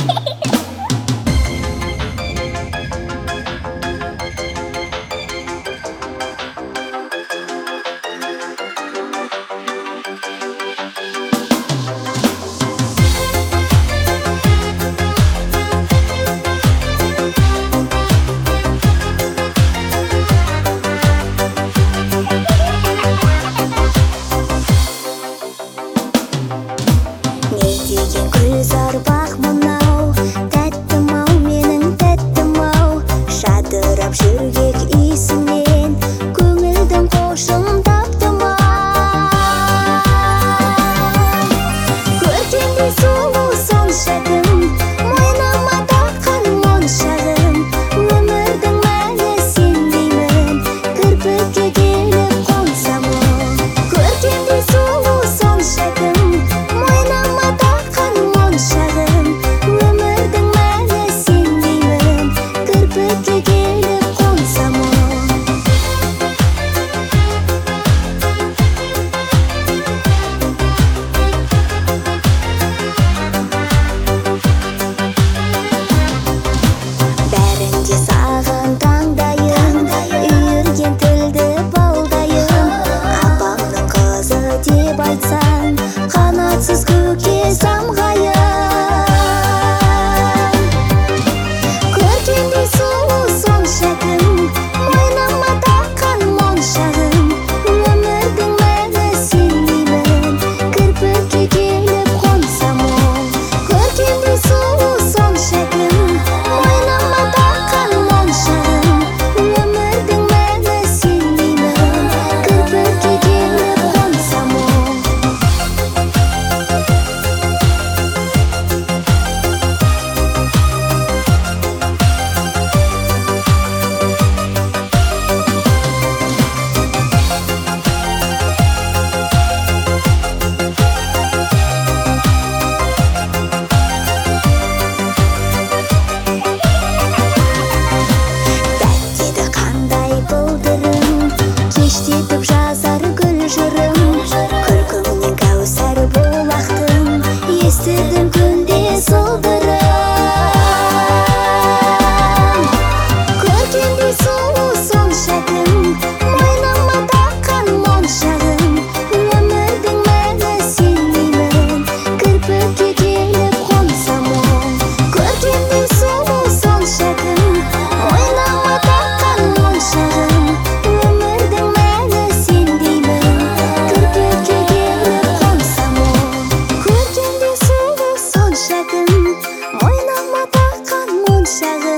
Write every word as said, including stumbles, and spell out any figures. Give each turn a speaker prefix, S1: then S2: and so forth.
S1: Гүлзар бақ мынау, тәттім-ау, менің тәттім-ау, жадырап жүргек иісіңнен, көңілдің қошын таптым-ау. Көркемдей сұлу сонша кім, мойныма таққан моншағым, өмірдің мәні сен деймін, кірпікке келіп қонсам ол. Көркемдей сұлу сонша кім, мойныма таққан моншағым, өмірдің мәні сен деймін, кірпікке келіп қонсам ол. Бәрінде саған таңдайын, үйірген тілді балдайын, апамның қызы деп айтсаң, қанатсыз көкке самғайын. Көркемдей сұлу сонша кім, мойныма таққан моншағым, өмірдің мәні сен деймін, кірпікке келіп қонсам ол. Көркемдей сұлу сонша кім, мойныма таққан моншағым, өмірдің мәні сен деймін, кірпікке келіп қонсам ол. Тәттеді қандай бұлдырың, кештетіп жазар гүл жырың, күлкіңнен кәусар бұлақтың, естідім күнде сылдырын. Көркемдей сұлу сонша кім, мойныма таққан моншағым, өмірдің мәні сен деймін, кірпікке келіп қонсам ол. Көркемдей сұлу сонша кім, мойныма таққан моншағым, өмірдің мәні сен деймін, кірпікке келіп қонсам ол. Көркемдей сұлу сонша кім, мойныма таққан моншағым.